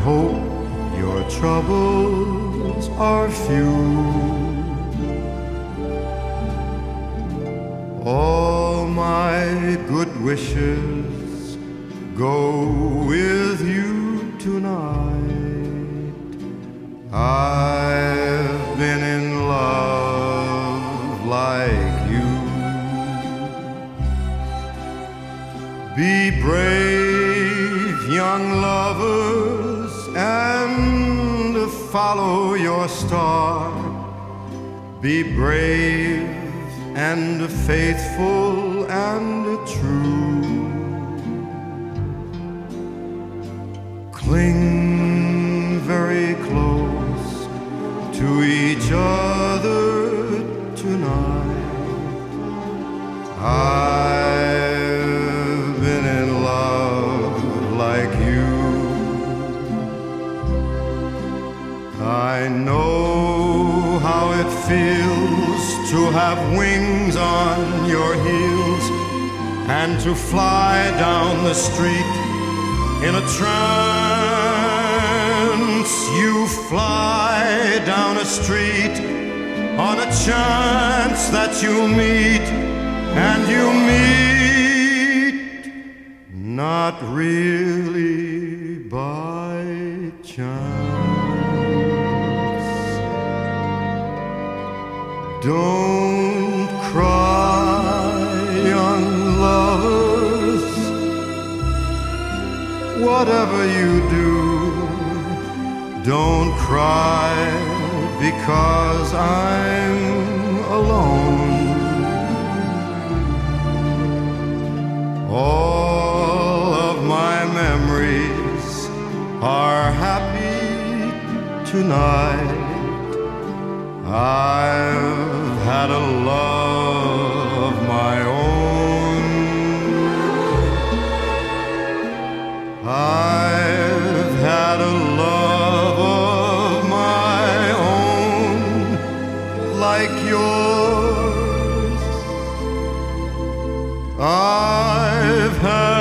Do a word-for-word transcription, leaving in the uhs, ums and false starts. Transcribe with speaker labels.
Speaker 1: hope your troubles are few. All my good wishes go with you tonight. I've been in love like you. Be brave, young lovers, and follow your star. Be brave and faithful and true. Cling very close to each other tonight. I've been in love like you. I know how it feels to have wings on your heels and to fly down the street in a trance. You fly down a street on a chance that you'll meet, and you meet not really by chance. Don't cry, young lovers. Whatever you do, don't cry because I'm alone. All of my memories are happy tonight. I've had a love of my own. I've had a love of my own like yours. I've had